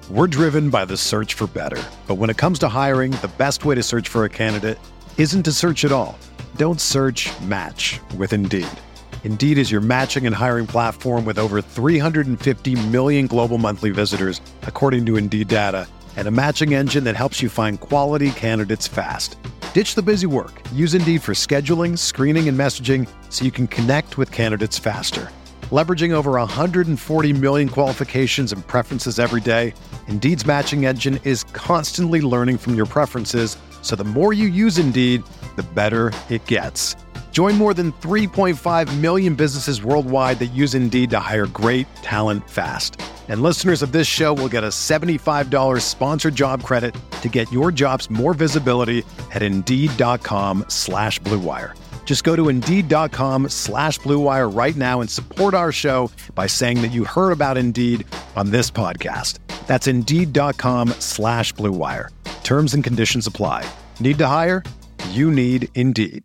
We're driven by the search for better. But when it comes to hiring, the best way to search for a candidate isn't to search at all. Don't search, match with Indeed. Indeed is your matching and hiring platform with over 350 million global monthly visitors, according to Indeed data, and a matching engine that helps you find quality candidates fast. Ditch the busy work. Use Indeed for scheduling, screening, and messaging so you can connect with candidates faster. Leveraging over 140 million qualifications and preferences every day, Indeed's matching engine is constantly learning from your preferences, so the more you use Indeed, the better it gets. Join more than 3.5 million businesses worldwide that use Indeed to hire great talent fast. And listeners of this show will get a $75 sponsored job credit to get your jobs more visibility at Indeed.com/Blue Wire. Just go to Indeed.com/Blue Wire right now and support our show by saying that you heard about Indeed on this podcast. That's Indeed.com/Blue Wire. Terms and conditions apply. Need to hire? You need Indeed.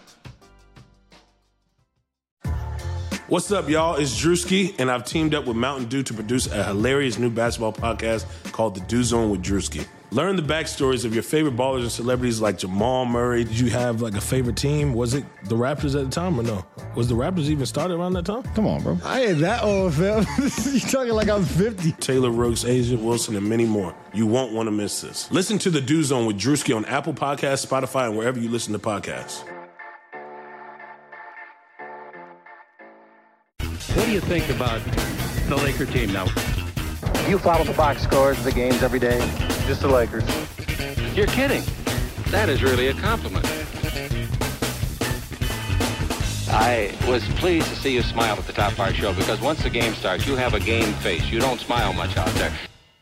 What's up, y'all? It's Drewski, and I've teamed up with Mountain Dew to produce a hilarious new basketball podcast called The Dew Zone with Drewski. Learn the backstories of your favorite ballers and celebrities like Jamal Murray. Did you have like a favorite team? Was it the Raptors at the time or no? Was the Raptors even started around that time? Come on, bro. I ain't that old, fam. You talking like I'm 50. Taylor Rooks, Asia Wilson, and many more. You won't want to miss this. Listen to The Dew Zone with Drewski on Apple Podcasts, Spotify, and wherever you listen to podcasts. What do you think about the Laker team now? You follow the box scores of the games every day? Just the Lakers. You're kidding. That is really a compliment. I was pleased to see you smile at the top of our show because once the game starts, you have a game face. You don't smile much out there.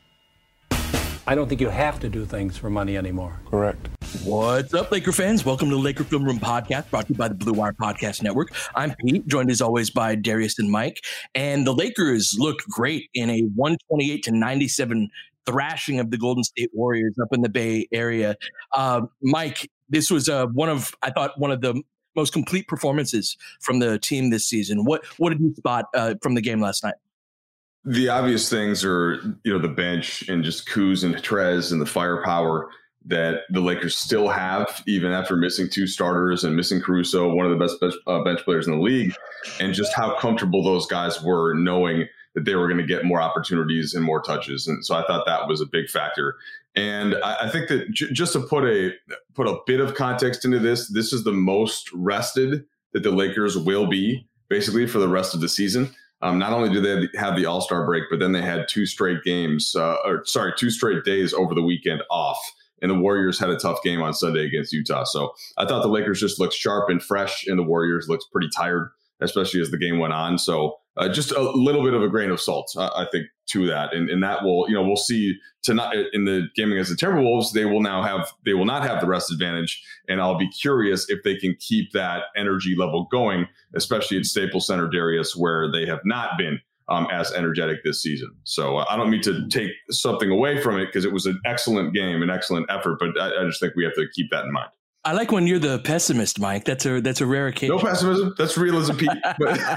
I don't think you have to do things for money anymore. Correct. What's up, Laker fans? Welcome to the Laker Film Room Podcast, brought to you by the Blue Wire Podcast Network. I'm Pete, joined as always by Darius and Mike. And the Lakers looked great in a 128-97 thrashing of the Golden State Warriors up in the Bay Area. Mike, this was one of the most complete performances from the team this season. What did you spot from the game last night? The obvious things are, the bench and just Kuz and Trez and the firepower that the Lakers still have, even after missing two starters and missing Caruso, one of the best bench players in the league, and just how comfortable those guys were knowing that they were going to get more opportunities and more touches. And so I thought that was a big factor. And I think that just to put a bit of context into this is the most rested that the Lakers will be basically for the rest of the season. Not only do they have the All-Star break, but then they had two straight days over the weekend off. And the Warriors had a tough game on Sunday against Utah. So I thought the Lakers just looked sharp and fresh, and the Warriors looked pretty tired, especially as the game went on. So just a little bit of a grain of salt, I think, to that. And that will, we'll see tonight in the game against the Timberwolves. They will not have the rest advantage. And I'll be curious if they can keep that energy level going, especially at Staples Center, Darius, where they have not been as energetic this season. So I don't mean to take something away from it because it was an excellent game, an excellent effort, but I just think we have to keep that in mind. I like when you're the pessimist, Mike. That's a rare occasion. No pessimism. That's realism, Pete. But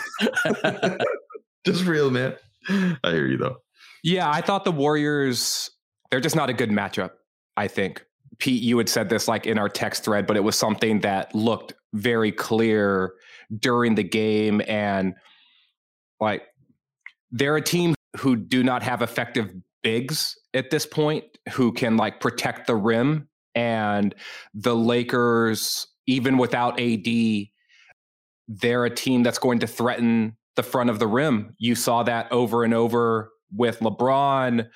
just real, man. I hear you, though. Yeah, I thought the Warriors, they're just not a good matchup, I think. Pete, you had said this like in our text thread, but it was something that looked very clear during the game. And like, they're a team who do not have effective bigs at this point who can like protect the rim. And the Lakers, even without AD, they're a team that's going to threaten the front of the rim. You saw that over and over with LeBron,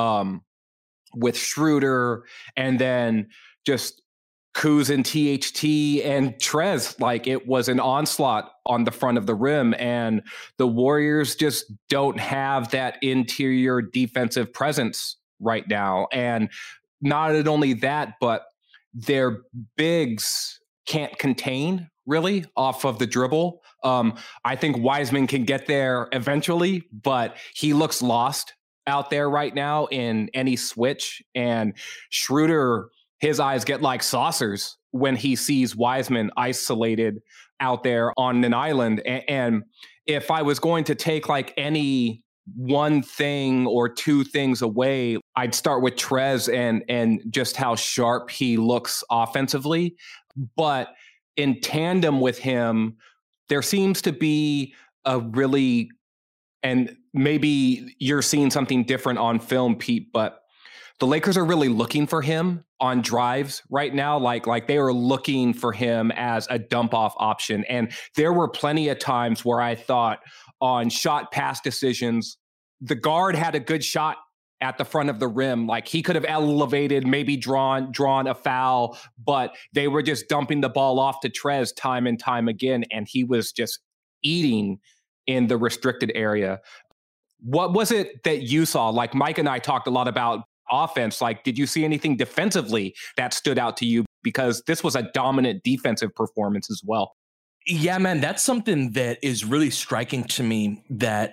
with Schroeder, and then just Kuz and THT and Trez. Like, it was an onslaught on the front of the rim, and the Warriors just don't have that interior defensive presence right now. And not only that, but their bigs can't contain really off of the dribble. I think Wiseman can get there eventually, but he looks lost out there right now in any switch. And Schroeder, his eyes get like saucers when he sees Wiseman isolated out there on an island. And if I was going to take like any one thing or two things away, I'd start with Trez and just how sharp he looks offensively. But in tandem with him, there seems to be a really, and maybe you're seeing something different on film, Pete, but the Lakers are really looking for him on drives right now. Like they are looking for him as a dump off option. And there were plenty of times where I thought on shot pass decisions, the guard had a good shot at the front of the rim. Like he could have elevated, maybe drawn a foul, but they were just dumping the ball off to Trez time and time again. And he was just eating in the restricted area. What was it that you saw? Like Mike and I talked a lot about offense. Like, did you see anything defensively that stood out to you? Because this was a dominant defensive performance as well. Yeah, man, that's something that is really striking to me, that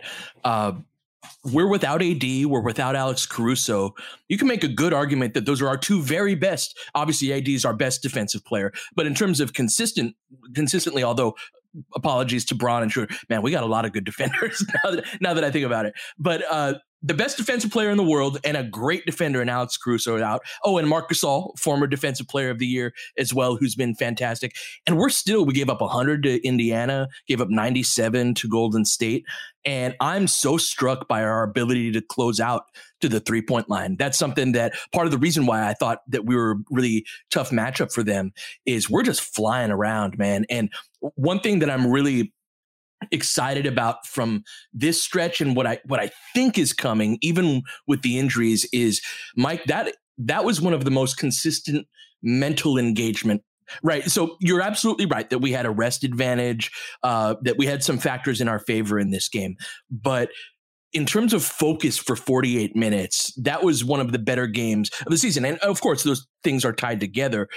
we're without AD, we're without Alex Caruso. You can make a good argument that those are our two very best. Obviously, AD is our best defensive player, but in terms of consistently, although apologies to Bron and Schroeder, man, we got a lot of good defenders now that I think about it. But the best defensive player in the world and a great defender in Alex Caruso are out. Oh, and Marc Gasol, former defensive player of the year as well, who's been fantastic. And we gave up 100 to Indiana, gave up 97 to Golden State. And I'm so struck by our ability to close out to the 3-point line. That's something that part of the reason why I thought that we were a really tough matchup for them is we're just flying around, man. And one thing that I'm really excited about from this stretch and what I think is coming, even with the injuries, is Mike, that was one of the most consistent mental engagement. Right. So you're absolutely right that we had a rest advantage, that we had some factors in our favor in this game. But in terms of focus for 48 minutes, that was one of the better games of the season. And of course, those things are tied together.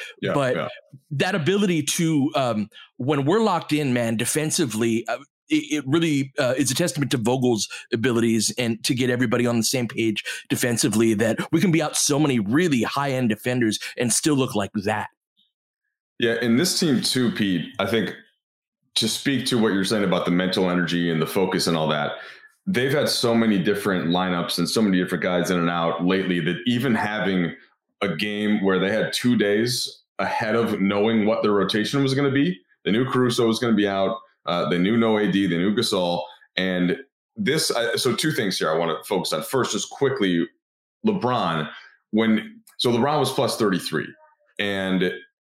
That ability to, when we're locked in, man, defensively, it really is a testament to Vogel's abilities and to get everybody on the same page defensively, that we can be out so many really high-end defenders and still look like that. Yeah, in this team too, Pete, I think to speak to what you're saying about the mental energy and the focus and all that, they've had so many different lineups and so many different guys in and out lately that even having a game where they had 2 days ahead of knowing what their rotation was going to be, they knew Caruso was going to be out. They knew no AD, they knew Gasol. And this, so two things here I want to focus on. First, just quickly, LeBron was plus 33. And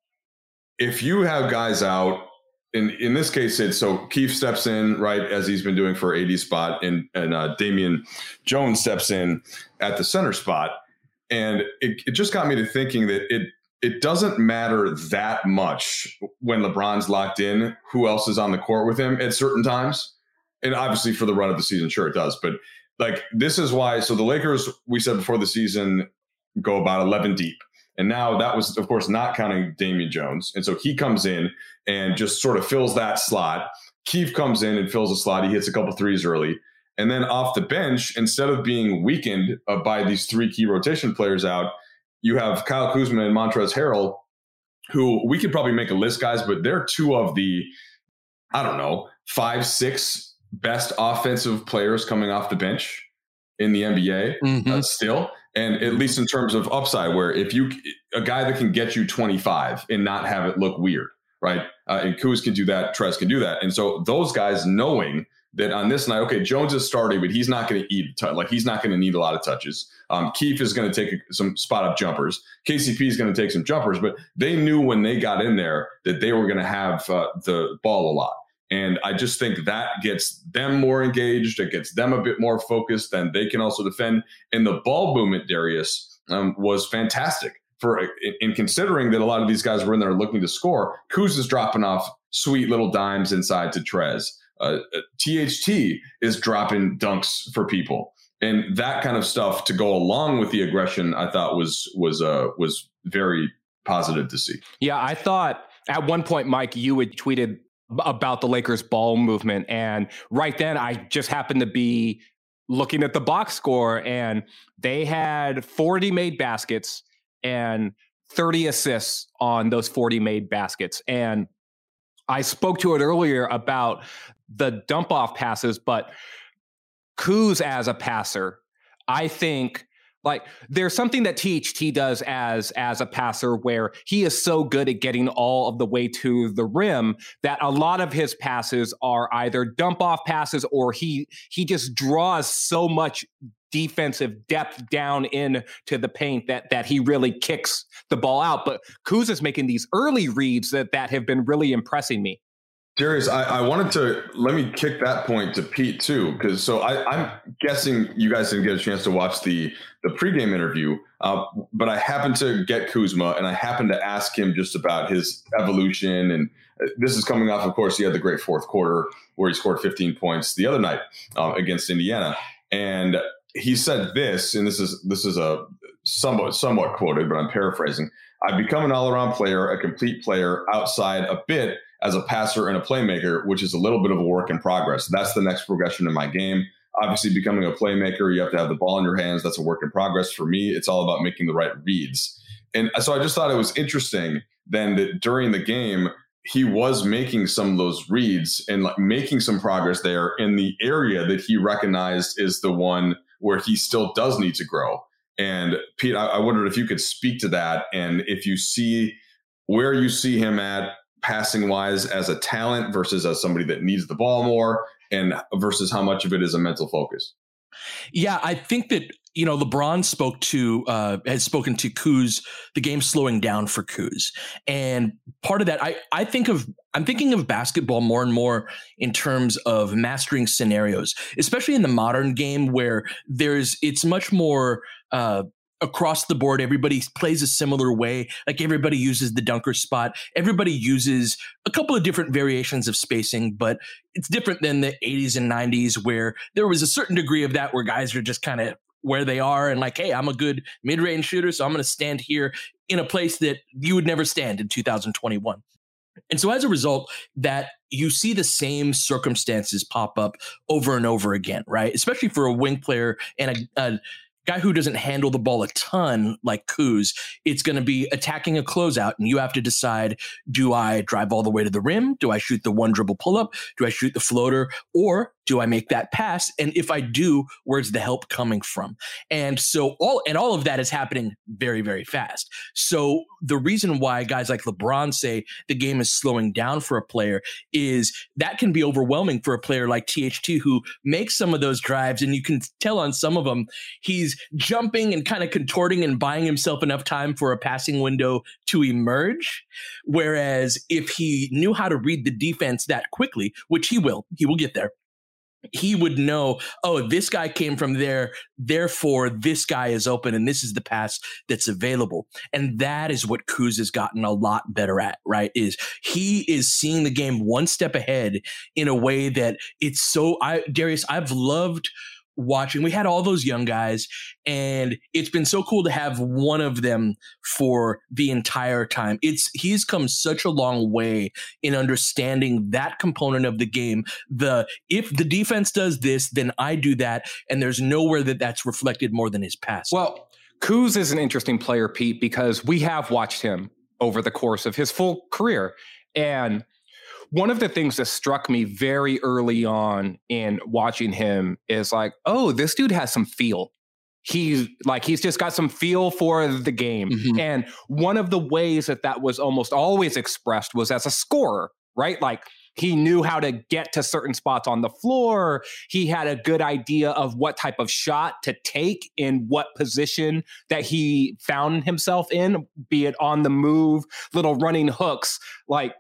if you have guys out, in this case, so Keith steps in, right, as he's been doing for AD spot, and Damian Jones steps in at the center spot. And it just got me to thinking that it doesn't matter that much when LeBron's locked in who else is on the court with him at certain times. And obviously for the run of the season, sure it does. But like, this is why, so the Lakers, we said before the season, go about 11 deep. And now that was, of course, not counting Damian Jones. And so he comes in and just sort of fills that slot. Keith comes in and fills a slot. He hits a couple threes early. And then off the bench, instead of being weakened by these three key rotation players out, you have Kyle Kuzma and Montrezl Harrell, who we could probably make a list, guys, but they're two of the, 5-6 best offensive players coming off the bench in the NBA still. And at least in terms of upside, where if a guy that can get you 25 and not have it look weird, right? And Kuz can do that, Trez can do that. And so those guys knowing that on this night, okay, Jones is starting, but he's not going to he's not going to need a lot of touches. Keith is going to take some spot up jumpers. KCP is going to take some jumpers, but they knew when they got in there that they were going to have the ball a lot. And I just think that gets them more engaged. It gets them a bit more focused, and they can also defend. And the ball movement, Darius, was fantastic in considering that a lot of these guys were in there looking to score. Kuz is dropping off sweet little dimes inside to Trez. THT is dropping dunks for people, and that kind of stuff to go along with the aggression, I thought was very positive to see. Yeah, I thought at one point, Mike, you had tweeted about the Lakers ball movement, and right then I just happened to be looking at the box score, and they had 40 made baskets and 30 assists on those 40 made baskets. And I spoke to it earlier about the dump off passes, but Kuz as a passer, I think like there's something that THT does as a passer where he is so good at getting all of the way to the rim that a lot of his passes are either dump off passes or he just draws so much defensive depth down into the paint that he really kicks the ball out. But Kuz is making these early reads that have been really impressing me. Darius, I wanted to let me kick that point to Pete too, because I'm guessing you guys didn't get a chance to watch the pregame interview, but I happened to get Kuzma and I happened to ask him just about his evolution. And this is coming off, of course, he had the great fourth quarter where he scored 15 points the other night against Indiana, and he said this, and this is a somewhat quoted, but I'm paraphrasing. I've become an all-around player, a complete player, outside a bit as a passer and a playmaker, which is a little bit of a work in progress. That's the next progression in my game. Obviously, becoming a playmaker, you have to have the ball in your hands. That's a work in progress. For me, it's all about making the right reads. And so I just thought it was interesting then that during the game, he was making some of those reads and like making some progress there in the area that he recognized is the one where he still does need to grow. And Pete, I wondered if you could speak to that and if you see where you see him at passing wise as a talent versus as somebody that needs the ball more and versus how much of it is a mental focus. Yeah, I think that, LeBron has spoken to Kuz, the game slowing down for Kuz. And part of that, I'm thinking of basketball more and more in terms of mastering scenarios, especially in the modern game where it's much more, across the board, everybody plays a similar way. Like everybody uses the dunker spot. Everybody uses a couple of different variations of spacing, but it's different than the 80s and 90s where there was a certain degree of that where guys are just kind of where they are and like, hey, I'm a good mid-range shooter, so I'm going to stand here in a place that you would never stand in 2021. And so as a result, that you see the same circumstances pop up over and over again, right? Especially for a wing player and a guy who doesn't handle the ball a ton like Kuz, it's going to be attacking a closeout, and you have to decide, do I drive all the way to the rim? Do I shoot the one dribble pull-up? Do I shoot the floater? Or do I make that pass? And if I do, where's the help coming from? And so all of that is happening very, very fast. So the reason why guys like LeBron say the game is slowing down for a player is that can be overwhelming for a player like THT who makes some of those drives, and you can tell on some of them he's jumping and kind of contorting and buying himself enough time for a passing window to emerge. Whereas if he knew how to read the defense that quickly, which he will get there, he would know, oh, this guy came from there, therefore this guy is open and this is the pass that's available. And that is what Kuz has gotten a lot better at, right? Is he is seeing the game one step ahead in a way that it's so, Darius, I've loved watching. We had all those young guys, and it's been so cool to have one of them for the entire time. He's come such a long way in understanding that component of the game. If the defense does this, then I do that, and there's nowhere that's reflected more than his pass. Well, Kuz is an interesting player, Pete, because we have watched him over the course of his full career, and one of the things that struck me very early on in watching him is like, oh, this dude has some feel. He's just got some feel for the game. Mm-hmm. And one of the ways that was almost always expressed was as a scorer, right? Like he knew how to get to certain spots on the floor. He had a good idea of what type of shot to take in what position that he found himself in, be it on the move, little running hooks, like,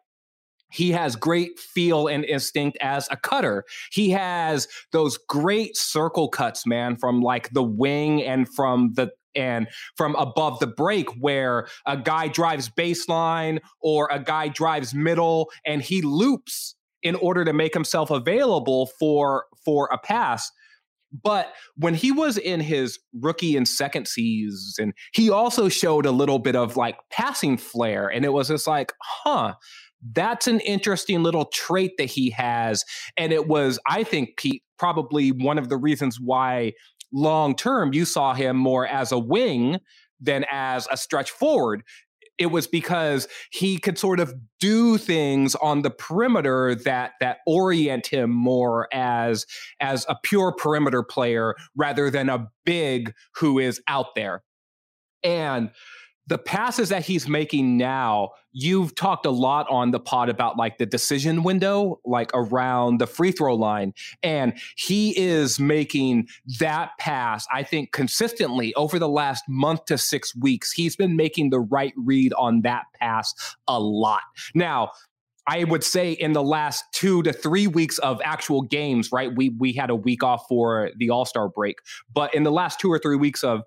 he has great feel and instinct as a cutter. He has those great circle cuts, man, from like the wing and from above the break where a guy drives baseline or a guy drives middle and he loops in order to make himself available for a pass. But when he was in his rookie and second season, he also showed a little bit of like passing flair. And it was just like, that's an interesting little trait that he has. And it was, I think, Pete, probably one of the reasons why long term you saw him more as a wing than as a stretch forward. It was because he could sort of do things on the perimeter that orient him more as a pure perimeter player rather than a big who is out there. And the passes that he's making now, you've talked a lot on the pod about like the decision window, like around the free throw line. And he is making that pass, I think, consistently over the last month to 6 weeks. He's been making the right read on that pass a lot. Now, I would say in the last 2 to 3 weeks of actual games, right? We had a week off for the All-Star break, but in the last 2 or 3 weeks of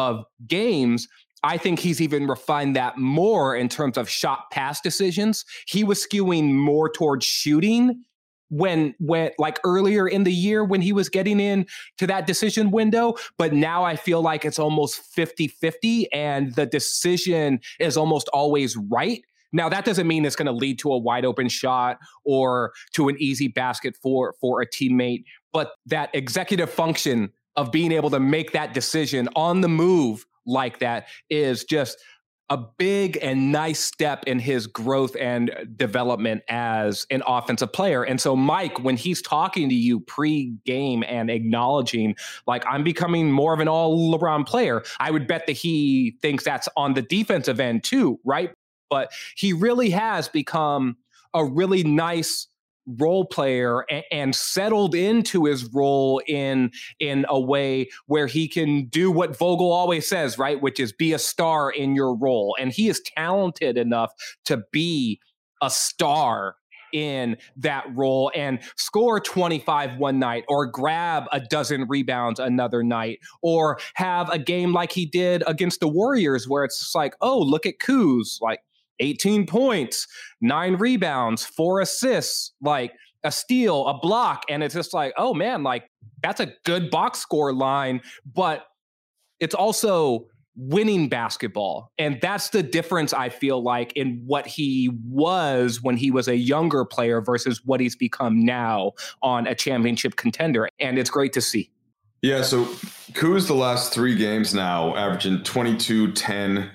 games, I think he's even refined that more in terms of shot pass decisions. He was skewing more towards shooting when like earlier in the year when he was getting in to that decision window. But now I feel like it's almost 50-50 and the decision is almost always right. Now, that doesn't mean it's going to lead to a wide open shot or to an easy basket for a teammate, but that executive function of being able to make that decision on the move like that is just a big and nice step in his growth and development as an offensive player. And so Mike, when he's talking to you pre-game and acknowledging like I'm becoming more of an all-around player, I would bet that he thinks that's on the defensive end too, right? But he really has become a really nice role player and settled into his role in a way where he can do what Vogel always says, right? Which is be a star in your role. And he is talented enough to be a star in that role and score 25 one night or grab a dozen rebounds another night or have a game like he did against the Warriors where it's just like, oh, look at Kuz, like 18 points, 9 rebounds, 4 assists, like a steal, a block. And it's just like, oh man, like that's a good box score line, but it's also winning basketball. And that's the difference, I feel like, in what he was when he was a younger player versus what he's become now on a championship contender. And it's great to see. Yeah, so Kuz the last 3 games now, averaging 22, 10,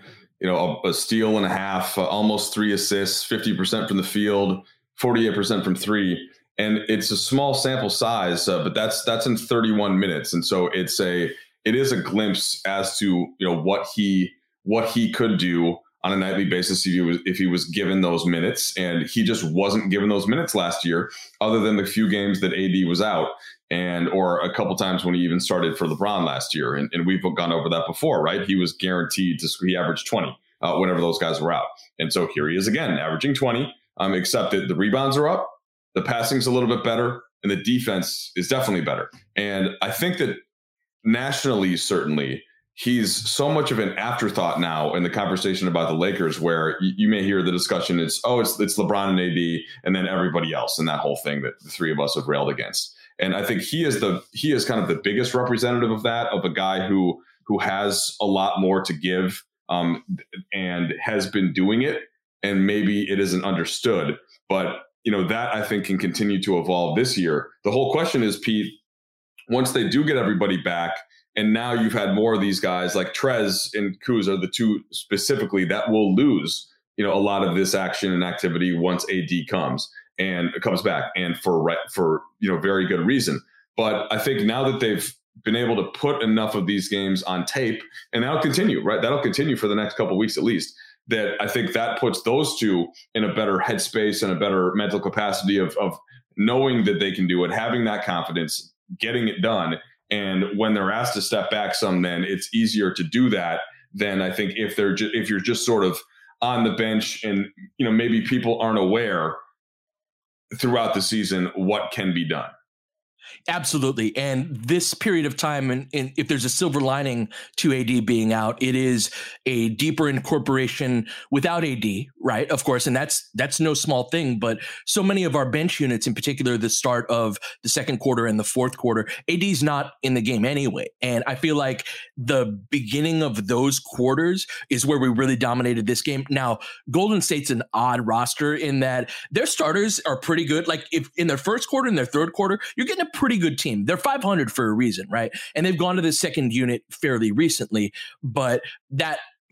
a steal and a half, almost 3 assists, 50% from the field, 48% from 3. And it's a small sample size, but that's in 31 minutes. And so it is a glimpse as to, what he could do on a nightly basis if he was given those minutes. And he just wasn't given those minutes last year, other than the few games that AD was out. Or a couple times when he even started for LeBron last year. And we've gone over that before, right? He was guaranteed he averaged 20 whenever those guys were out. And so here he is again, averaging 20, except that the rebounds are up, the passing's a little bit better, and the defense is definitely better. And I think that nationally, certainly, he's so much of an afterthought now in the conversation about the Lakers, where you may hear the discussion, it's LeBron and AD, and then everybody else, and that whole thing that the three of us have railed against. And I think he is kind of the biggest representative of that, of a guy who has a lot more to give and has been doing it. And maybe it isn't understood, but that I think can continue to evolve this year. The whole question is, Pete, once they do get everybody back, and now you've had more of these guys like Trez and Kuz are the two specifically that will lose, a lot of this action and activity once AD comes back, and for very good reason. But I think now that they've been able to put enough of these games on tape, and that'll continue, right? That'll continue for the next couple of weeks at least. That I think that puts those two in a better headspace and a better mental capacity of knowing that they can do it, having that confidence, getting it done. And when they're asked to step back some, then it's easier to do that than I think if you're just sort of on the bench and maybe people aren't aware throughout the season what can be done. Absolutely. And this period of time, and if there's a silver lining to AD being out, it is a deeper incorporation without AD, right? Of course. And that's no small thing, but so many of our bench units, in particular, the start of the second quarter and the fourth quarter, AD's not in the game anyway. And I feel like the beginning of those quarters is where we really dominated this game. Now, Golden State's an odd roster in that their starters are pretty good. Like if in their first quarter and their third quarter, you're getting a pretty good team. They're 500 for a reason, right? And they've gone to the second unit fairly recently, but that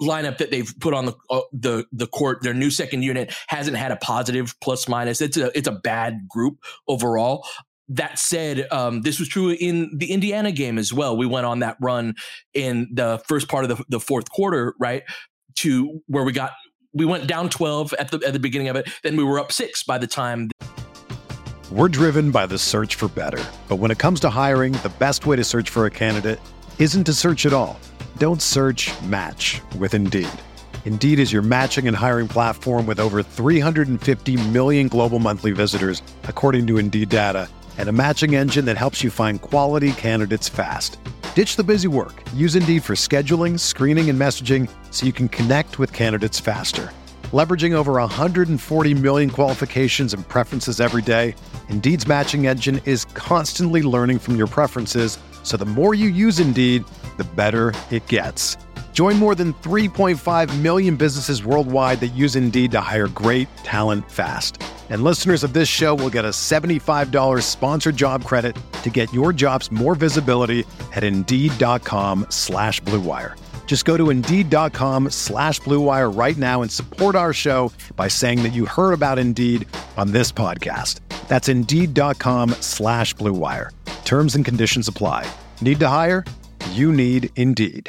lineup that they've put on the court, their new second unit, hasn't had a positive plus minus. It's a bad group overall. That said, this was true in the Indiana game as well. We went on that run in the first part of the fourth quarter, right, to where we went down 12 at the beginning of it. Then we were up 6 by the time. We're driven by the search for better. But when it comes to hiring, the best way to search for a candidate isn't to search at all. Don't search, match with Indeed. Indeed is your matching and hiring platform with over 350 million global monthly visitors, according to Indeed data, and a matching engine that helps you find quality candidates fast. Ditch the busy work. Use Indeed for scheduling, screening, and messaging so you can connect with candidates faster. Leveraging over 140 million qualifications and preferences every day, Indeed's matching engine is constantly learning from your preferences, so the more you use Indeed, the better it gets. Join more than 3.5 million businesses worldwide that use Indeed to hire great talent fast. And listeners of this show will get a $75 sponsored job credit to get your jobs more visibility at Indeed.com/Blue Wire. Just go to Indeed.com/Blue Wire right now and support our show by saying that you heard about Indeed on this podcast. That's Indeed.com/Blue Wire. Terms and conditions apply. Need to hire? You need Indeed.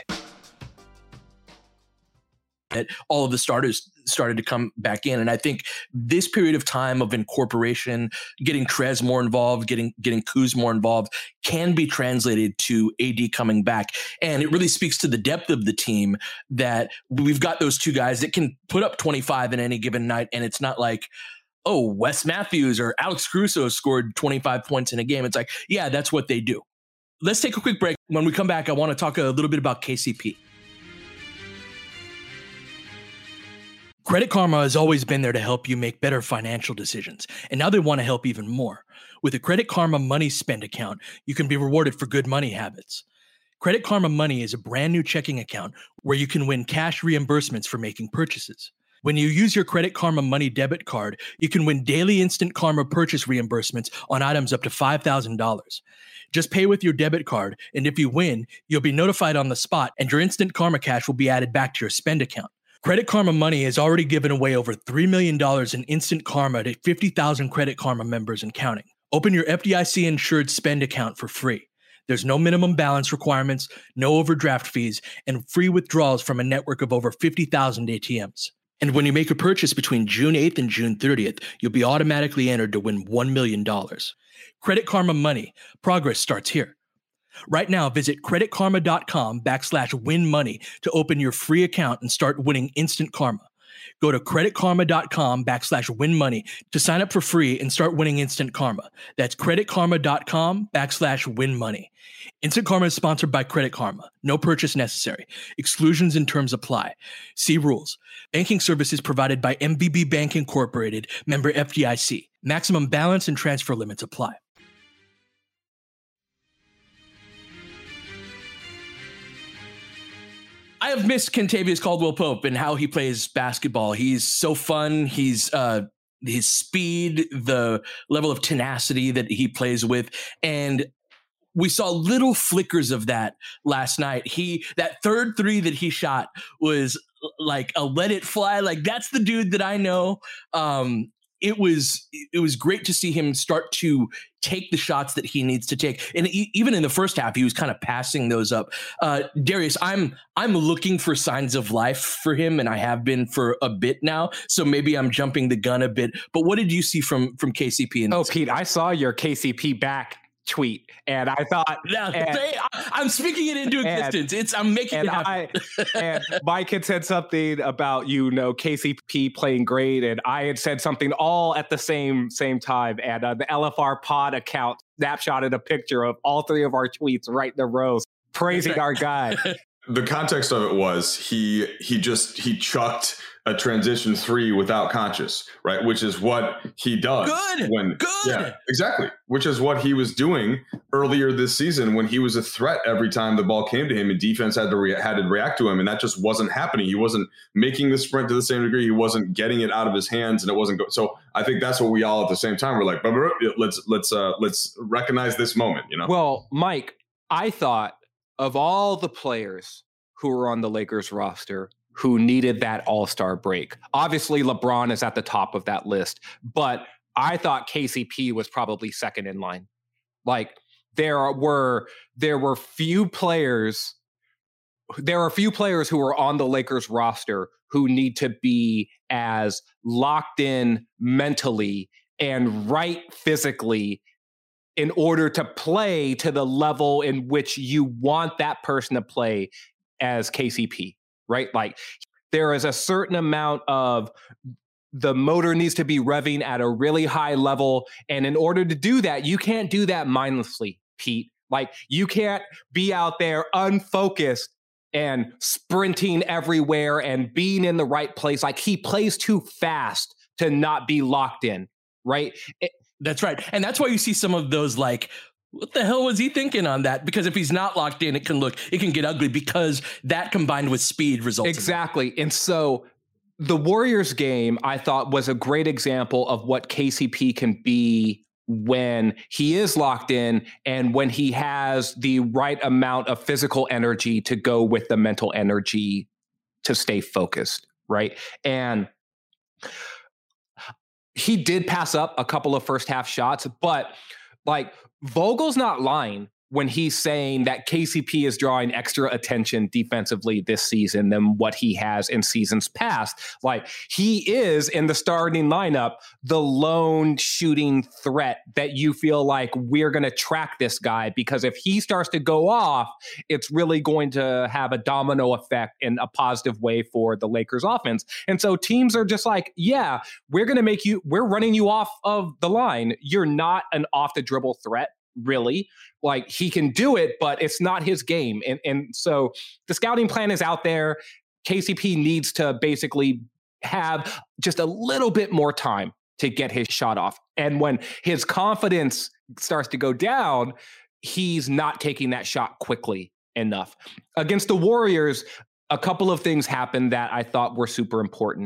All of the starters started to come back in. And I think this period of time of incorporation, getting Trez more involved, getting Kuz more involved, can be translated to AD coming back. And it really speaks to the depth of the team that we've got those two guys that can put up 25 in any given night. And it's not like, oh, Wes Matthews or Alex Caruso scored 25 points in a game. It's like, yeah, that's what they do. Let's take a quick break. When we come back, I want to talk a little bit about KCP. Credit Karma has always been there to help you make better financial decisions, and now they want to help even more. With a Credit Karma Money Spend account, you can be rewarded for good money habits. Credit Karma Money is a brand new checking account where you can win cash reimbursements for making purchases. When you use your Credit Karma Money debit card, you can win daily Instant Karma purchase reimbursements on items up to $5,000. Just pay with your debit card, and if you win, you'll be notified on the spot, and your Instant Karma cash will be added back to your spend account. Credit Karma Money has already given away over $3 million in Instant Karma to 50,000 Credit Karma members and counting. Open your FDIC-insured spend account for free. There's no minimum balance requirements, no overdraft fees, and free withdrawals from a network of over 50,000 ATMs. And when you make a purchase between June 8th and June 30th, you'll be automatically entered to win $1 million. Credit Karma Money. Progress starts here. Right now, visit creditkarma.com/winmoney to open your free account and start winning instant karma. Go to creditkarma.com/winmoney to sign up for free and start winning instant karma. That's creditkarma.com/winmoney. Instant Karma is sponsored by Credit Karma. No purchase necessary. Exclusions and terms apply. See rules. Banking services provided by MVB Bank Incorporated, member FDIC. Maximum balance and transfer limits apply. I have missed Kentavious Caldwell-Pope and how he plays basketball. He's so fun. He's his speed, the level of tenacity that he plays with, and we saw little flickers of that last night. That third three that he shot was like a let it fly. Like, that's the dude that I know. It was great to see him start to take the shots that he needs to take. And even in the first half, he was kind of passing those up. Darius, I'm looking for signs of life for him, and I have been for a bit now. So maybe I'm jumping the gun a bit. But what did you see from KCP? Oh, Pete, I saw your KCP back tweet, and I thought, I'm speaking it into existence. I'm making it happen. And Mike had said something about, KCP playing great, and I had said something all at the same time. And the LFR pod account snapshotted a picture of all three of our tweets right in a row, praising our guy. The context of it was he chucked a transition three without conscious, right? Which is what he does. Good. Yeah, exactly. Which is what he was doing earlier this season when he was a threat every time the ball came to him and defense had to react to him. And that just wasn't happening. He wasn't making the sprint to the same degree. He wasn't getting it out of his hands, and it wasn't go. So I think that's what we all at the same time were like, let's recognize this moment, Well, Mike, I thought of all the players who were on the Lakers roster, who needed that all-star break. Obviously, LeBron is at the top of that list, but I thought KCP was probably second in line. Like there are few players who are on the Lakers roster who need to be as locked in mentally and right physically in order to play to the level in which you want that person to play as KCP, right? Like there is a certain amount of the motor needs to be revving at a really high level. And in order to do that, you can't do that mindlessly, Pete. Like you can't be out there unfocused and sprinting everywhere and being in the right place. Like he plays too fast to not be locked in, right? That's right. And that's why you see some of those like, what the hell was he thinking on that? Because if he's not locked in, it can get ugly because that combined with speed results. Exactly. And so the Warriors game, I thought, was a great example of what KCP can be when he is locked in and when he has the right amount of physical energy to go with the mental energy to stay focused, right? And he did pass up a couple of first half shots, but like Vogel's not lying when he's saying that KCP is drawing extra attention defensively this season than what he has in seasons past. Like he is in the starting lineup, the lone shooting threat that you feel like we're going to track this guy because if he starts to go off, it's really going to have a domino effect in a positive way for the Lakers offense. And so teams are just like, yeah, we're running you off of the line. You're not an off the dribble threat. Really, like he can do it, but it's not his game. And so the scouting plan is out there. KCP needs to basically have just a little bit more time to get his shot off. And when his confidence starts to go down, he's not taking that shot quickly enough. Against the Warriors, a couple of things happened that I thought were super important.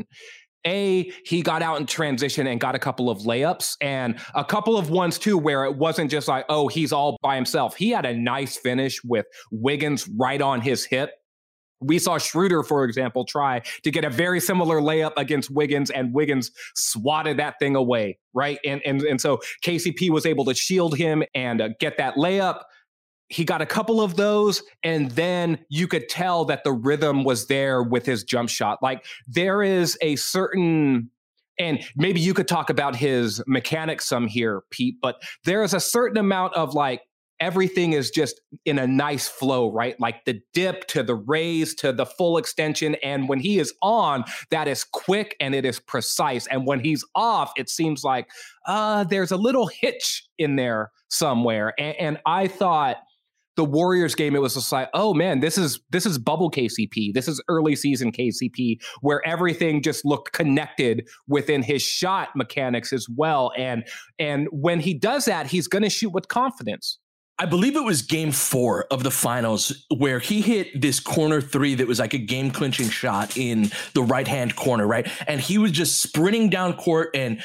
He got out in transition and got a couple of layups and a couple of ones too, where it wasn't just like, oh, he's all by himself. He had a nice finish with Wiggins right on his hip. We saw Schroeder, for example, try to get a very similar layup against Wiggins and Wiggins swatted that thing away, right? And so KCP was able to shield him and get that layup. He got a couple of those, and then you could tell that the rhythm was there with his jump shot. Like there is a certain, and maybe you could talk about his mechanics some here, Pete, but there is a certain amount of like, everything is just in a nice flow, right? Like the dip to the raise to the full extension. And when he is on, that is quick and it is precise. And when he's off, it seems like there's a little hitch in there somewhere. And I thought, the Warriors game, it was just like, oh man, this is bubble KCP. This is early season KCP, where everything just looked connected within his shot mechanics as well. And when he does that, he's going to shoot with confidence. I believe it was game 4 of the finals where he hit this corner 3 that was like a game clinching shot in the right-hand corner, right? And he was just sprinting down court and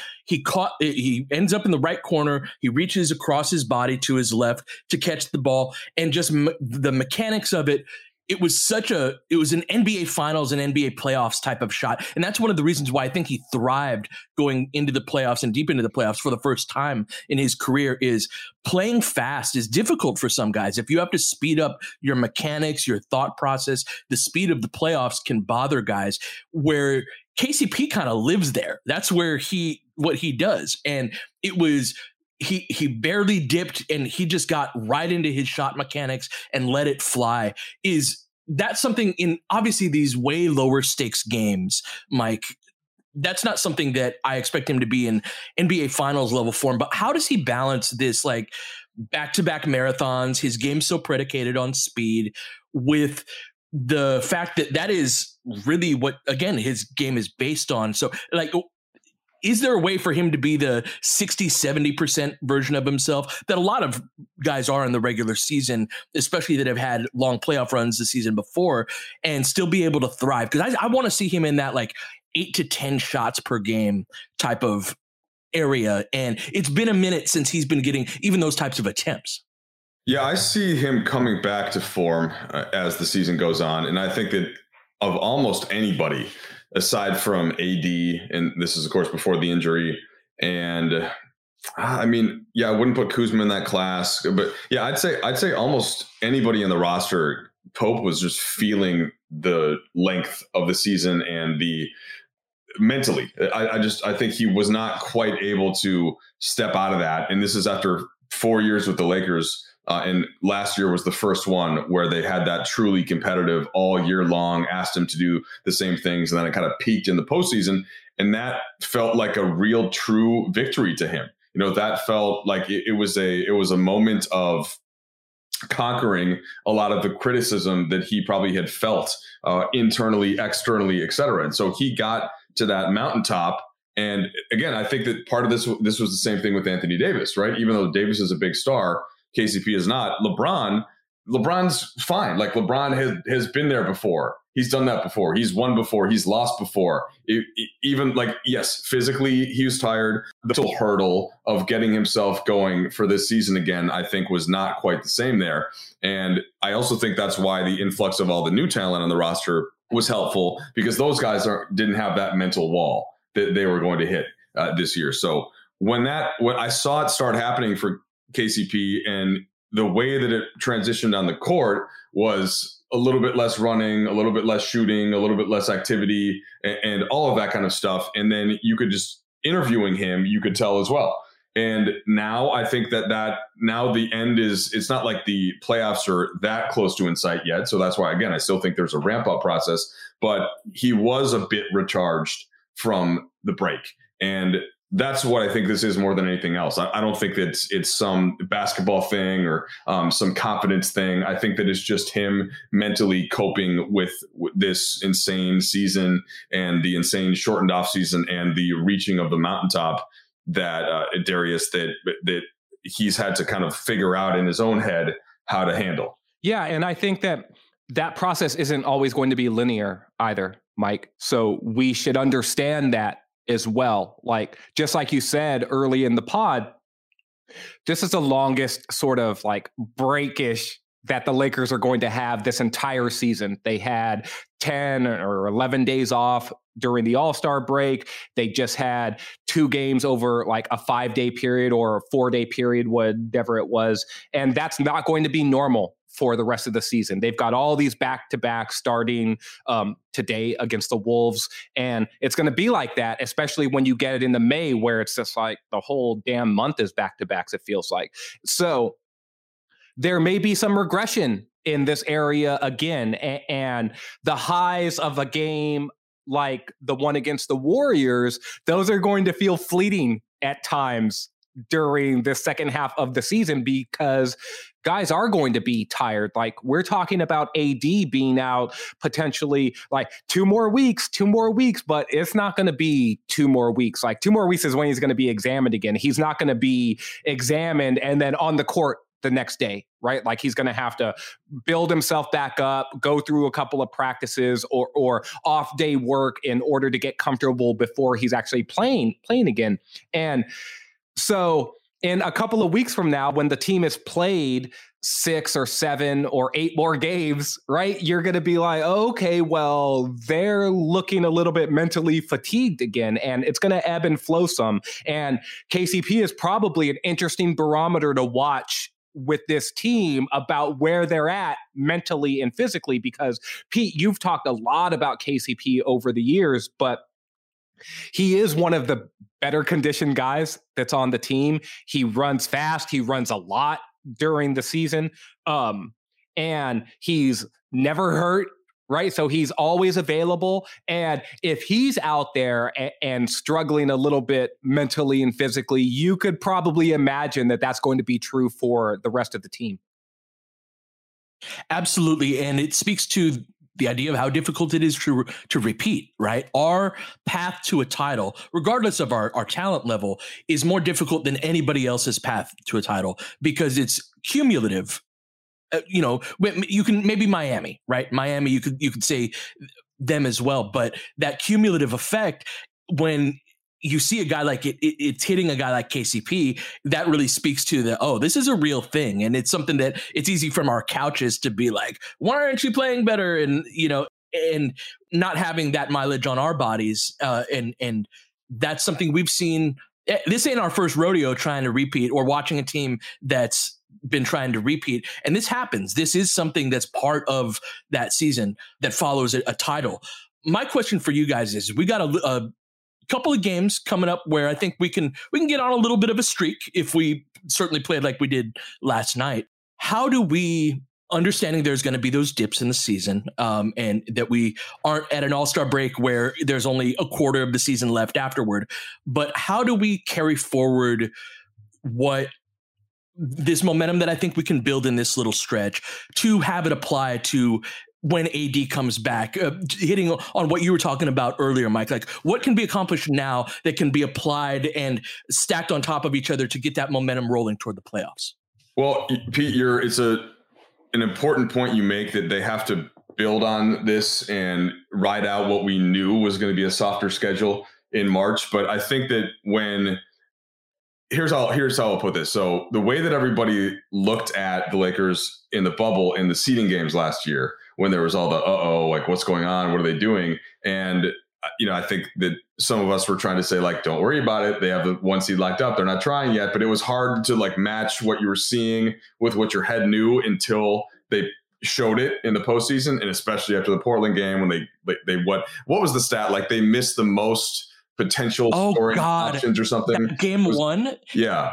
he ends up in the right corner. He reaches across his body to his left to catch the ball and just the mechanics of it. It was an NBA finals and NBA playoffs type of shot. And that's one of the reasons why I think he thrived going into the playoffs and deep into the playoffs for the first time in his career. Is playing fast is difficult for some guys. If you have to speed up your mechanics, your thought process, the speed of the playoffs can bother guys, where KCP kind of lives there. That's where what he does. And it was, he barely dipped and he just got right into his shot mechanics and let it fly. That's something in obviously these way lower stakes games, Mike. That's not something that I expect him to be in NBA finals level form, but how does he balance this like back-to-back marathons, his game's so predicated on speed, with the fact that is really what, again, his game is based on? So like, is there a way for him to be the 60-70% version of himself that a lot of guys are in the regular season, especially that have had long playoff runs the season before, and still be able to thrive? Because I want to see him in that like 8 to 10 shots per game type of area. And it's been a minute since he's been getting even those types of attempts. Yeah, I see him coming back to form as the season goes on. And I think that of almost anybody aside from AD. And this is, of course, before the injury. And I mean, yeah, I wouldn't put Kuzma in that class, but yeah, I'd say almost anybody in the roster. Pope was just feeling the length of the season and the mentally. I think he was not quite able to step out of that. And this is after 4 years with the Lakers. And last year was the first one where they had that truly competitive all year long, asked him to do the same things. And then it kind of peaked in the postseason. And that felt like a real true victory to him. You know, that felt like it was a moment of conquering a lot of the criticism that he probably had felt internally, externally, et cetera. And so he got to that mountaintop. And again, I think that part of this was the same thing with Anthony Davis, right? Even though Davis is a big star, KCP is not. LeBron's fine. Like LeBron has been there before. He's done that before. He's won before. He's lost before. Even like, yes, physically he was tired. The mental hurdle of getting himself going for this season again, I think was not quite the same there. And I also think that's why the influx of all the new talent on the roster was helpful, because those guys didn't have that mental wall that they were going to hit this year. So when I saw it start happening for KCP, and the way that it transitioned on the court was a little bit less running, a little bit less shooting, a little bit less activity, and all of that kind of stuff. And then you could just interviewing him, you could tell as well. And now I think that now the end it's not like the playoffs are that close to in sight yet. So that's why, again, I still think there's a ramp up process, but he was a bit recharged from the break. And that's what I think this is more than anything else. I don't think that it's some basketball thing or some confidence thing. I think that it's just him mentally coping with this insane season and the insane shortened off season and the reaching of the mountaintop that Darius, that he's had to kind of figure out in his own head how to handle. Yeah. And I think that process isn't always going to be linear either, Mike. So we should understand that as well. Like, just like you said early in the pod, this is the longest sort of like breakish that the Lakers are going to have this entire season. They had 10 or 11 days off during the All-Star break. They just had 2 games over like a 5-day period or a 4-day period, whatever it was. And that's not going to be normal for the rest of the season. They've got all these back-to-back starting today against the Wolves. And it's going to be like that, especially when you get it into May, where it's just like the whole damn month is back-to-backs, it feels like. So there may be some regression in this area again. And the highs of a game like the one against the Warriors, those are going to feel fleeting at times during the second half of the season, because guys are going to be tired. Like, we're talking about AD being out potentially like 2 more weeks, but it's not going to be 2 more weeks. Like 2 more weeks is when he's going to be examined again. He's not going to be examined and then on the court the next day, right? Like, he's going to have to build himself back up, go through a couple of practices or off day work in order to get comfortable before he's actually playing again. And so in a couple of weeks from now, when the team has played 6 or 7 or 8 more games, right, you're going to be like, oh, okay, well, they're looking a little bit mentally fatigued again, and it's going to ebb and flow some. And KCP is probably an interesting barometer to watch with this team about where they're at mentally and physically, because Pete, you've talked a lot about KCP over the years, but he is one of the better conditioned guys that's on the team. He runs fast. He runs a lot during the season. And he's never hurt, right? So he's always available. And if he's out there and struggling a little bit mentally and physically, you could probably imagine that that's going to be true for the rest of the team. Absolutely. And it speaks to the idea of how difficult it is to repeat, right? Our path to a title, regardless of our talent level, is more difficult than anybody else's path to a title because it's cumulative. You can maybe Miami, right? Miami, you could say them as well, but that cumulative effect, when you see a guy like it's hitting a guy like KCP, that really speaks to this is a real thing. And it's something that it's easy from our couches to be like, why aren't you playing better? And, and not having that mileage on our bodies. And that's something we've seen. This ain't our first rodeo trying to repeat or watching a team that's been trying to repeat. And this happens. This is something that's part of that season that follows a title. My question for you guys is, we got a couple of games coming up where I think we can get on a little bit of a streak if we certainly played like we did last night. How do we, understanding there's going to be those dips in the season, and that we aren't at an all-star break where there's only a quarter of the season left afterward, but how do we carry forward what this momentum that I think we can build in this little stretch to have it apply to when AD comes back, hitting on what you were talking about earlier, Mike, like what can be accomplished now that can be applied and stacked on top of each other to get that momentum rolling toward the playoffs? Well, Pete, it's an important point you make, that they have to build on this and ride out what we knew was going to be a softer schedule in March. But I think that here's how I'll put this. So the way that everybody looked at the Lakers in the bubble in the seeding games last year, when there was all the, like what's going on? What are they doing? And, I think that some of us were trying to say, like, don't worry about it. They have the 1 seed locked up. They're not trying yet, but it was hard to like match what you were seeing with what your head knew until they showed it in the postseason. And especially after the Portland game, when they what was the stat? Like they missed the most potential scoring options or something. That game one. Yeah.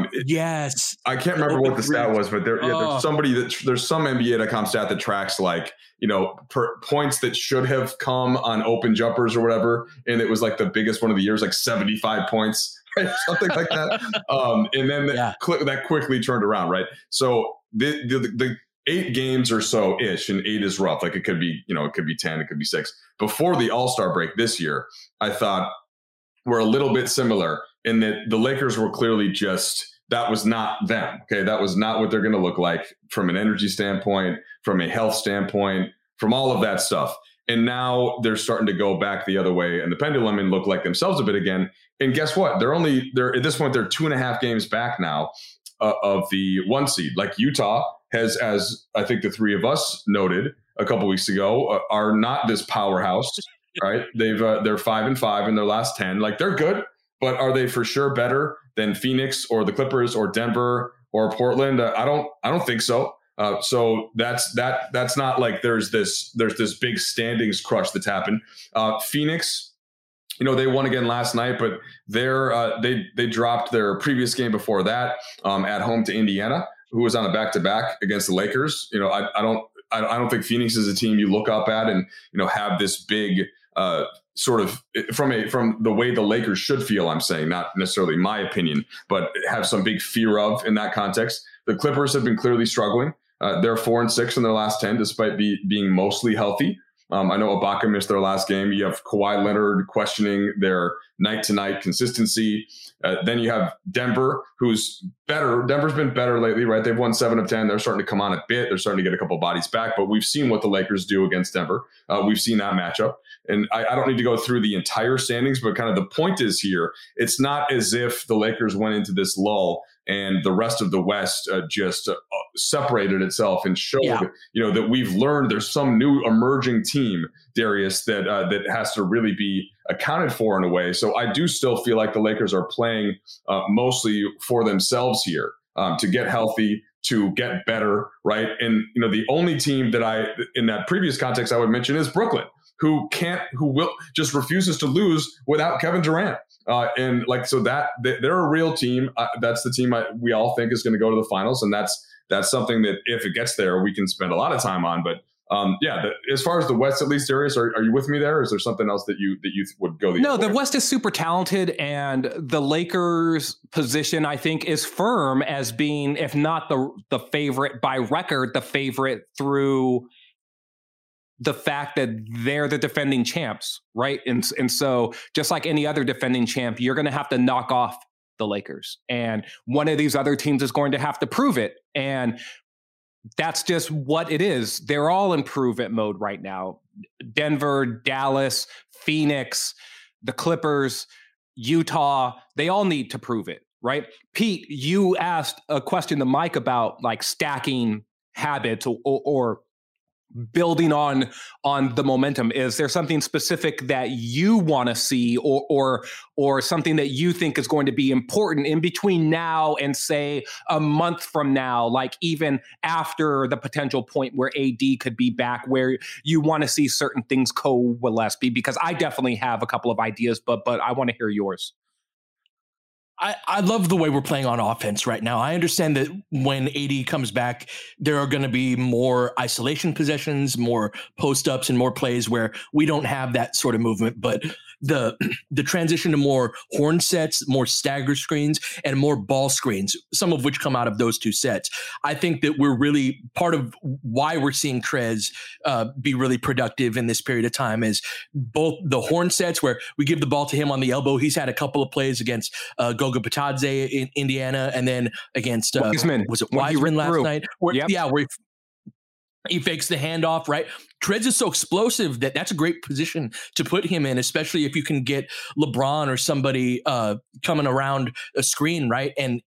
Yes. I can't remember what the stat was, but there's some NBA.com stat that tracks like, points that should have come on open jumpers or whatever. And it was like the biggest one of the years, like 75 points, right? Something like that. And then that quickly turned around. Right. So the 8 games or so ish, and 8 is rough. Like it could be, it could be 10, it could be 6 before the All-Star break this year. I thought we're a little bit similar in that the Lakers were clearly that was not them. Okay. That was not what they're going to look like from an energy standpoint, from a health standpoint, from all of that stuff. And now they're starting to go back the other way and the pendulum and look like themselves a bit again. And guess what? They're at this point, they're 2.5 games back now of the 1 seed. Like Utah has, as I think the three of us noted a couple weeks ago, are not this powerhouse. Right. They're 5-5 in their last 10. Like they're good, but are they for sure better than Phoenix or the Clippers or Denver or Portland? I don't think so. So that's not like there's this big standings crush that's happened. Phoenix, they won again last night, but they dropped their previous game before that at home to Indiana, who was on a back-to-back against the Lakers. I don't think Phoenix is a team you look up at and have this big sort of from the way the Lakers should feel. I'm saying, not necessarily my opinion, but have some big fear of in that context. The Clippers have been clearly struggling. They're 4-6 in their last 10, despite being mostly healthy. I know Ibaka missed their last game. You have Kawhi Leonard questioning their night-to-night consistency. Then you have Denver, who's better. Denver's been better lately, right? They've won 7 of 10. They're starting to come on a bit. They're starting to get a couple bodies back. But we've seen what the Lakers do against Denver. We've seen that matchup. And I don't need to go through the entire standings, but kind of the point is here, it's not as if the Lakers went into this lull and the rest of the West just separated itself and showed, that we've learned there's some new emerging team, Darius, that has to really be accounted for in a way. So I do still feel like the Lakers are playing mostly for themselves here to get healthy, to get better, right? And, the only team that in that previous context I would mention is Brooklyn, who just refuses to lose without Kevin Durant. And like, so that they're a real team. That's the team we all think is going to go to the finals. And that's something that if it gets there, we can spend a lot of time on. But as far as the West, at least, Darius, are you with me there? Or is there something else that you would go? The West is super talented, and the Lakers' position, I think, is firm as being, if not the favorite by record, the favorite through the fact that they're the defending champs, right? And so just like any other defending champ, you're going to have to knock off the Lakers. And one of these other teams is going to have to prove it. And that's just what it is. They're all in prove-it mode right now. Denver, Dallas, Phoenix, the Clippers, Utah, they all need to prove it, right? Pete, you asked a question to Mike about like stacking habits or building on the momentum? Is there something specific that you want to see or something that you think is going to be important in between now and say a month from now, like even after the potential point where AD could be back, where you want to see certain things coalesce? Because I definitely have a couple of ideas, but I want to hear yours. I love the way we're playing on offense right now. I understand that when AD comes back, there are going to be more isolation possessions, more post-ups, and more plays where we don't have that sort of movement. But the transition to more horn sets, more stagger screens, and more ball screens, some of which come out of those two sets. I think that we're really part of why we're seeing Trez be really productive in this period of time is both the horn sets where we give the ball to him on the elbow. He's had a couple of plays against Goga Bitadze in Indiana, and then against Wiseman. Was it Wiseman last night? Where he fakes the handoff, right? Trez is so explosive that's a great position to put him in, especially if you can get LeBron or somebody coming around a screen, right? And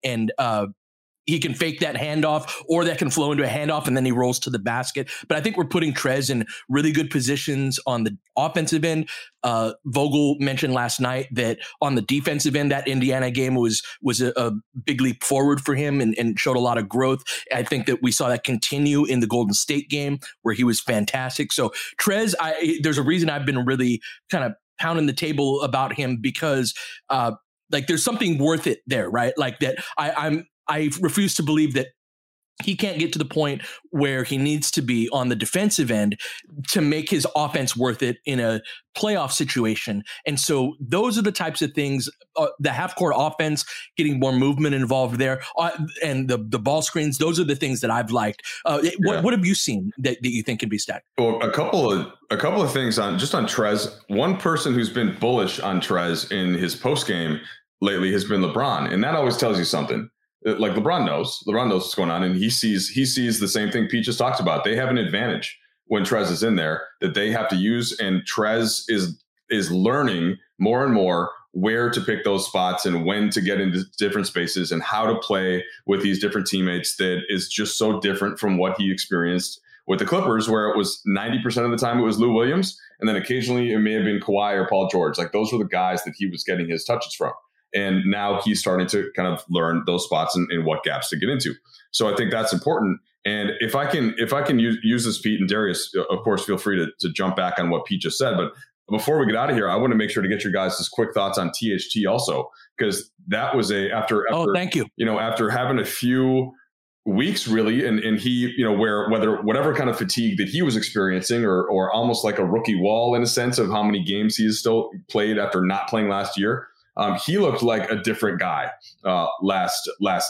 he can fake that handoff, or that can flow into a handoff and then he rolls to the basket. But I think we're putting Trez in really good positions on the offensive end. Vogel mentioned last night that on the defensive end, that Indiana game was a big leap forward for him and showed a lot of growth. I think that we saw that continue in the Golden State game where he was fantastic. So Trez, there's a reason I've been really kind of pounding the table about him, because like there's something worth it there, right? Like that I refuse to believe that he can't get to the point where he needs to be on the defensive end to make his offense worth it in a playoff situation. And so those are the types of things, the half-court offense, getting more movement involved there, and the ball screens, those are the things that I've liked. What have you seen that you think can be stacked? Well, a couple of things on Trez. One person who's been bullish on Trez in his postgame lately has been LeBron, and that always tells you something. Like LeBron knows what's going on, and he sees the same thing Pete just talked about. They have an advantage when Trez is in there that they have to use, and Trez is learning more and more where to pick those spots and when to get into different spaces and how to play with these different teammates. That is just so different from what he experienced with the Clippers, where it was 90% of the time it was Lou Williams, and then occasionally it may have been Kawhi or Paul George. Like those were the guys that he was getting his touches from. And now he's starting to kind of learn those spots and what gaps to get into. So I think that's important. And if I can use this, Pete and Darius, of course, feel free to jump back on what Pete just said. But before we get out of here, I want to make sure to get your guys' quick thoughts on THT also, because that was after thank you. After having a few weeks really, and he, whatever kind of fatigue that he was experiencing, or almost like a rookie wall in a sense of how many games he has still played after not playing last year. He looked like a different guy last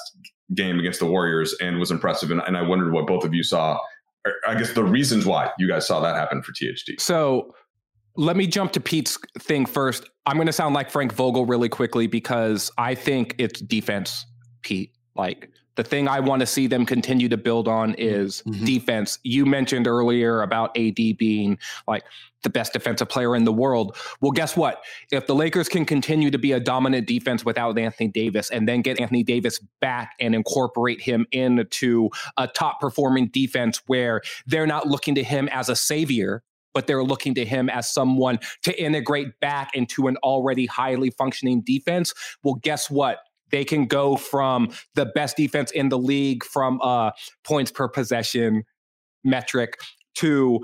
game against the Warriors and was impressive. And I wondered what both of you saw. I guess the reasons why you guys saw that happen for THT. So let me jump to Pete's thing first. I'm going to sound like Frank Vogel really quickly because I think it's defense, Pete. Like the thing I want to see them continue to build on is defense. You mentioned earlier about AD being like the best defensive player in the world. Well, guess what? If the Lakers can continue to be a dominant defense without Anthony Davis and then get Anthony Davis back and incorporate him into a top performing defense where they're not looking to him as a savior, but they're looking to him as someone to integrate back into an already highly functioning defense. Well, guess what? They can go from the best defense in the league from points per possession metric to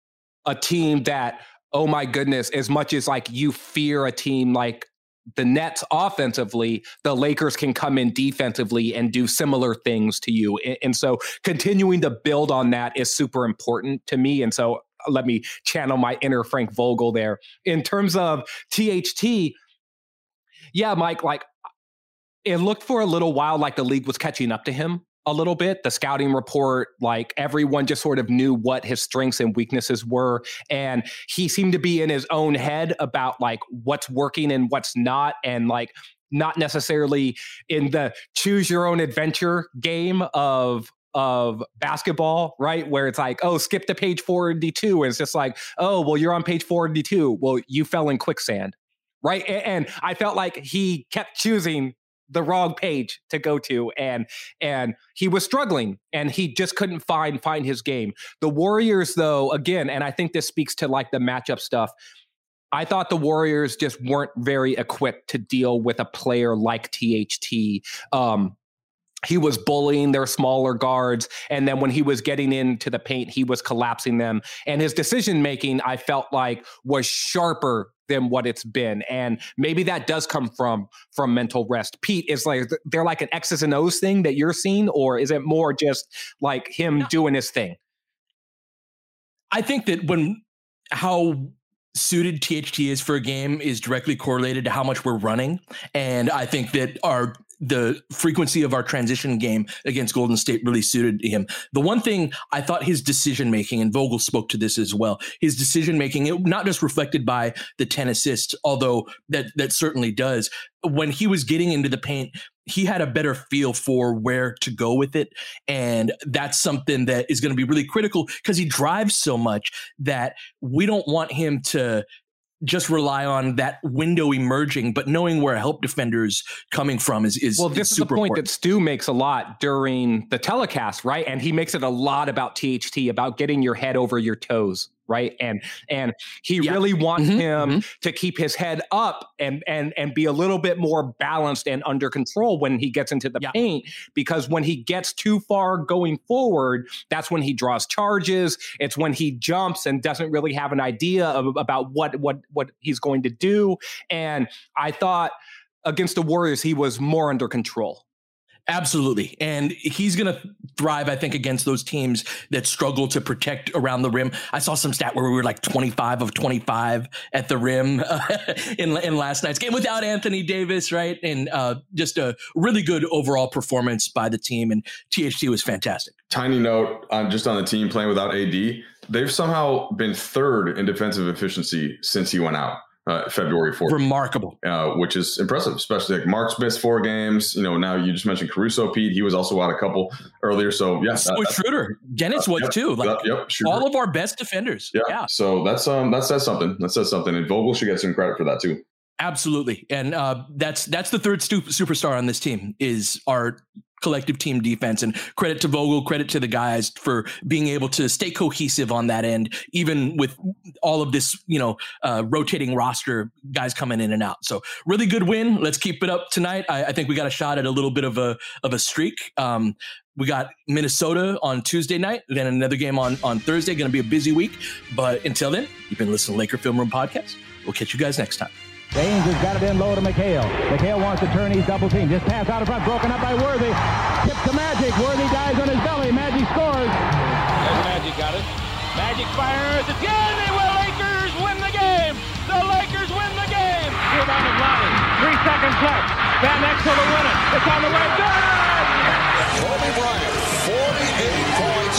a team that, oh my goodness, as much as like you fear a team like the Nets offensively, the Lakers can come in defensively and do similar things to you. And so continuing to build on that is super important to me. And so let me channel my inner Frank Vogel there. In terms of THT, yeah, Mike, like it looked for a little while like the league was catching up to him a little bit. The scouting report, like everyone just sort of knew what his strengths and weaknesses were. And he seemed to be in his own head about like what's working and what's not. And like not necessarily in the choose your own adventure game of basketball, right? Where it's like, oh, skip to page 482. And it's just like, oh, well, you're on page 482. Well, you fell in quicksand, right? And I felt like he kept choosing the wrong page to go to, and he was struggling, and he just couldn't find his game. The Warriors, though, again, and I think this speaks to like the matchup stuff, I thought the Warriors just weren't very equipped to deal with a player like THT. He was bullying their smaller guards, and then when he was getting into the paint, he was collapsing them. And his decision-making, I felt like, was sharper than what it's been. And maybe that does come from mental rest. Pete, is like they're like an X's and O's thing that you're seeing, or is it more just like him doing his thing? I think that how suited THT is for a game is directly correlated to how much we're running. And I think that the frequency of our transition game against Golden State really suited him. The one thing I thought his decision-making, and Vogel spoke to this as well, his decision-making, not just reflected by the 10 assists, although that certainly does. When he was getting into the paint, he had a better feel for where to go with it. And that's something that is going to be really critical because he drives so much that we don't want him to just rely on that window emerging, but knowing where a help defender's coming from is well, this is the point important. That Stu makes a lot during the telecast, right? And he makes it a lot about THT, about getting your head over your toes, right? And he really wants him to keep his head up and be a little bit more balanced and under control when he gets into the paint, because when he gets too far going forward, that's when he draws charges. It's when he jumps and doesn't really have an idea about what he's going to do. And I thought against the Warriors, he was more under control. Absolutely. And he's going to thrive, I think, against those teams that struggle to protect around the rim. I saw some stat where we were like 25 of 25 at the rim in last night's game without Anthony Davis, right? And just a really good overall performance by the team. And THT was fantastic. Tiny note on the team playing without AD. They've somehow been third in defensive efficiency since he went out. February 4th. Remarkable. Which is impressive, especially like Mark's missed 4 games. Now you just mentioned Caruso, Pete. He was also out a couple earlier. So yeah. So Schroeder. Dennis was too. All of our best defenders. Yeah. So that says something. That says something. And Vogel should get some credit for that too. Absolutely. And that's the third superstar on this team is our collective team defense, and credit to Vogel, credit to the guys for being able to stay cohesive on that end, even with all of this, rotating roster, guys coming in and out. So really good win. Let's keep it up tonight. I think we got a shot at a little bit of a streak. We got Minnesota on Tuesday night, then another game on Thursday. Going to be a busy week. But until then, you've been listening to Laker Film Room Podcast. We'll catch you guys next time. James has got it in low to McHale. McHale wants to turn. He's double teamed. Just pass out in front. Broken up by Worthy. Tip to Magic. Worthy dies on his belly. Magic scores. There's Magic got it. Magic fires again. They will. Lakers win the game. The Lakers win the game. Rebound is Lonnie. 3 seconds left. Van Exel to win it. It's on the way. Good. Kobe Bryant, 48 points,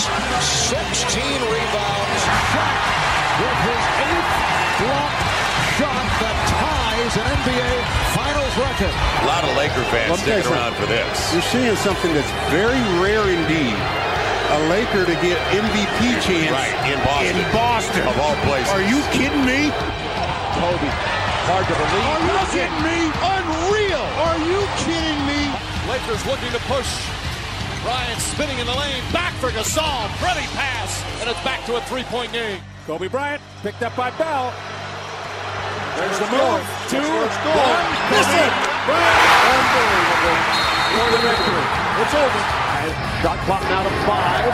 16 rebounds. Shot with his 8th block shot that ties an NBA Finals record. A lot of Laker fans sticking around for this. You're seeing something that's very rare indeed. A Laker to get MVP chance in Boston. Of all places. Are you kidding me? Kobe, hard to believe. Are you kidding me? Unreal. Are you kidding me? Lakers looking to push. Bryant spinning in the lane. Back for Gasol. Pretty pass. And it's back to a 3-point game. Kobe Bryant picked up by Bell. There's the move. 2, 1. Miss it. Unbelievable. For the victory. It's over. Shot clock now to 5.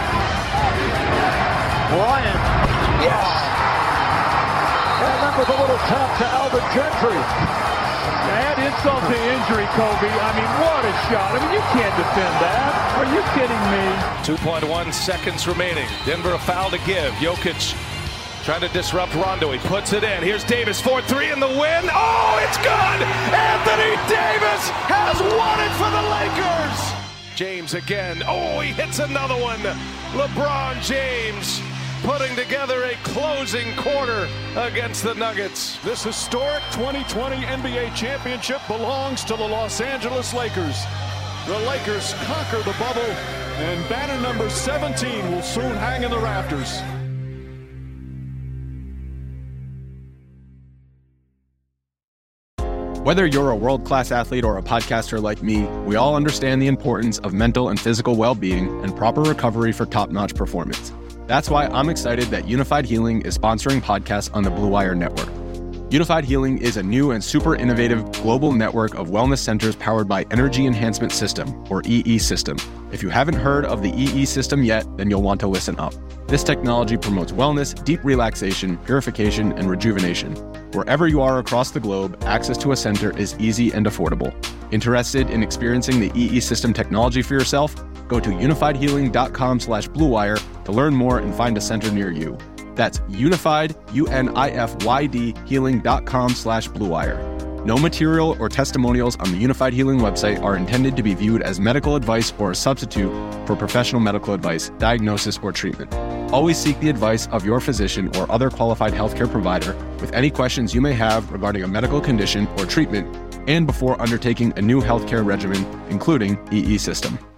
Bryant. Yes. And that was a little tap to Alvin Gentry. Add insult to injury, Kobe. I mean, what a shot. I mean, you can't defend that. Are you kidding me? 2.1 seconds remaining. Denver a foul to give. Jokic trying to disrupt Rondo. He puts it in. Here's Davis, 4-3 in the win. Oh, it's good! Anthony Davis has won it for the Lakers! James again. Oh, he hits another one. LeBron James putting together a closing quarter against the Nuggets. This historic 2020 NBA championship belongs to the Los Angeles Lakers. The Lakers conquer the bubble, and banner number 17 will soon hang in the rafters. Whether you're a world-class athlete or a podcaster like me, we all understand the importance of mental and physical well-being and proper recovery for top-notch performance. That's why I'm excited that Unified Healing is sponsoring podcasts on the Blue Wire Network. Unified Healing is a new and super innovative global network of wellness centers powered by Energy Enhancement System, or EE System. If you haven't heard of the EE System yet, then you'll want to listen up. This technology promotes wellness, deep relaxation, purification, and rejuvenation. Wherever you are across the globe, access to a center is easy and affordable. Interested in experiencing the EE System technology for yourself? Go to unifiedhealing.com/bluewire to learn more and find a center near you. That's unified, UNIFYD, healing.com/bluewire. No material or testimonials on the Unified Healing website are intended to be viewed as medical advice or a substitute for professional medical advice, diagnosis, or treatment. Always seek the advice of your physician or other qualified healthcare provider with any questions you may have regarding a medical condition or treatment and before undertaking a new healthcare regimen, including EE System.